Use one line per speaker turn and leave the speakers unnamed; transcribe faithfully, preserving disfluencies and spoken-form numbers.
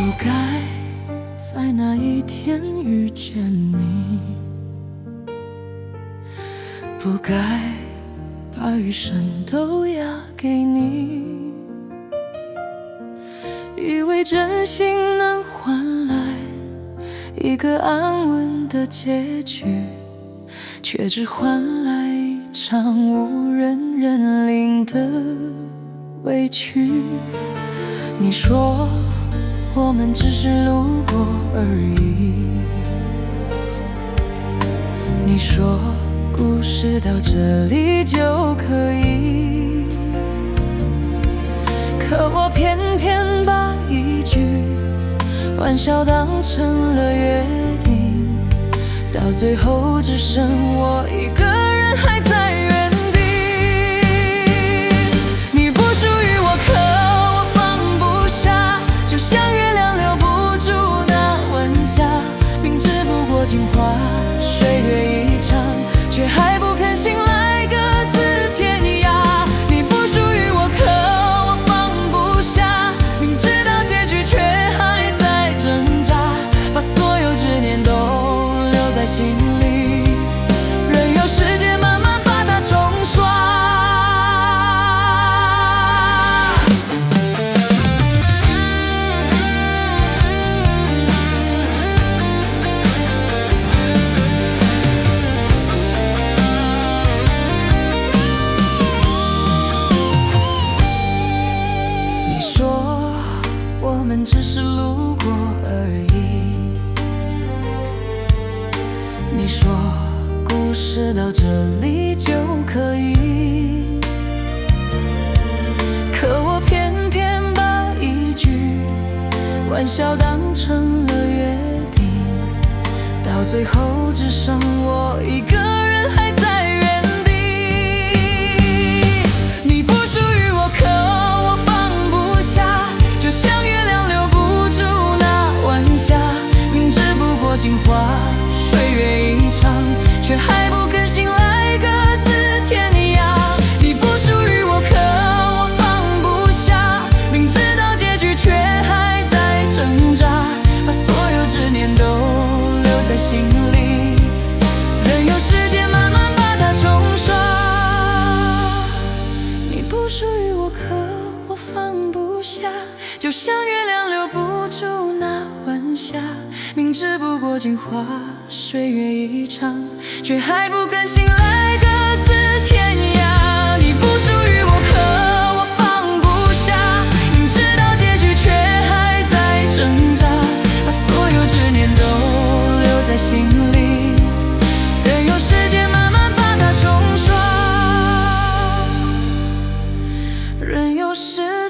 不该在那一天遇见你，不该把余生都押给你，以为真心能换来一个安稳的结局，却只换来一场无人认领的委屈。你说我们只是路过而已，你说故事到这里就可以，可我偏偏把一句玩笑当成了约定，到最后只剩我一个人还在原地。你不属于我，可我放不下，就像月亮留不住那晚霞，明知不过镜花水月一场，却还不肯醒来各自天涯。你不属于我，可我放不下，明知道结局却还在挣扎，把所有执念都留在心里，任由时间慢慢把它冲刷。你说我们只是路过而已，你说故事到这里就可以，可我偏偏把一句玩笑当成了约定，到最后只剩我一个人还在原地。你不属于我，可我放不下，就像月亮留不住那晚霞，明知不过镜花水月一场，却还不肯醒来各自天涯。你不属于我，可我放不下，明知道结局却还在挣扎，把所有执念都留在心里，任由时间慢慢把它冲刷。你不属于我，可我放不下，就像月亮留不住那晚霞，明知不过镜花水月一场，却还不肯醒来各自天涯。你不属于我，可我放不下，明知道结局却还在挣扎，把所有执念都留在心里，任由时间慢慢把它冲刷，任由时